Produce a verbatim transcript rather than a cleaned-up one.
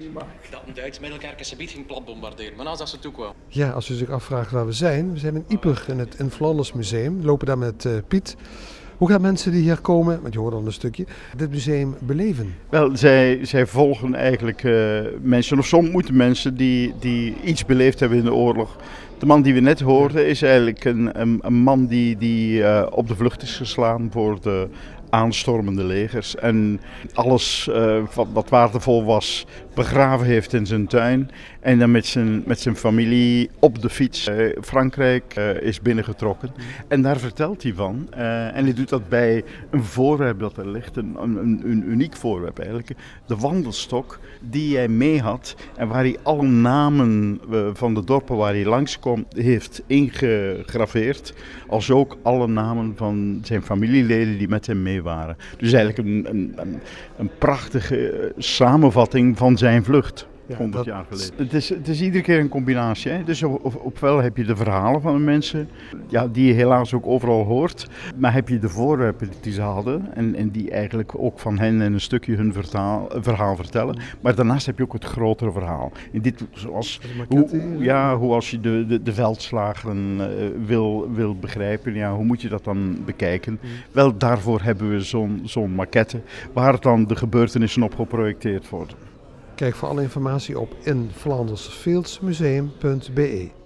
meegemaakt. Dat een Duits Middelkerk ze biedt ging plat bombarderen, maar als dat ze toe kwam. Ja, als u zich afvraagt waar we zijn. We zijn in Ieper in het in Flanders Museum. We lopen daar met uh, Piet. Hoe gaan mensen die hier komen, want je hoort al een stukje, dit museum beleven? Wel, zij, zij volgen eigenlijk uh, mensen, of soms moeten mensen die, die iets beleefd hebben in de oorlog. De man die we net hoorden is eigenlijk een, een, een man die, die uh, op de vlucht is geslaan voor de aanstormende legers. En alles uh, wat, wat waardevol was begraven heeft in zijn tuin. En dan met zijn, met zijn familie op de fiets uh, Frankrijk uh, is binnengetrokken. En daar vertelt hij van. Uh, en hij doet dat bij een voorwerp dat er ligt. Een, een, een uniek voorwerp eigenlijk. De wandelstok die hij mee had. En waar hij alle namen uh, van de dorpen waar hij langskwam heeft ingegraveerd. Als ook alle namen van zijn familieleden die met hem mee waren. Dus eigenlijk een, een, een, een prachtige samenvatting van zijn vlucht. Ja, honderd dat... jaar geleden. Het is, het is iedere keer een combinatie. Hè? Dus op, op, ofwel heb je de verhalen van de mensen, ja, die je helaas ook overal hoort. Maar heb je de voorwerpen die ze hadden en, en die eigenlijk ook van hen een stukje hun vertaal, verhaal vertellen. Maar daarnaast heb je ook het grotere verhaal. In dit, zoals, hoe, ja, hoe als je de, de, de veldslageren uh, wil, wil begrijpen, ja, hoe moet je dat dan bekijken? Mm. Wel, daarvoor hebben we zo'n, zo'n maquette waar dan de gebeurtenissen op geprojecteerd worden. Kijk voor alle informatie op in flanders fields museum punt b e.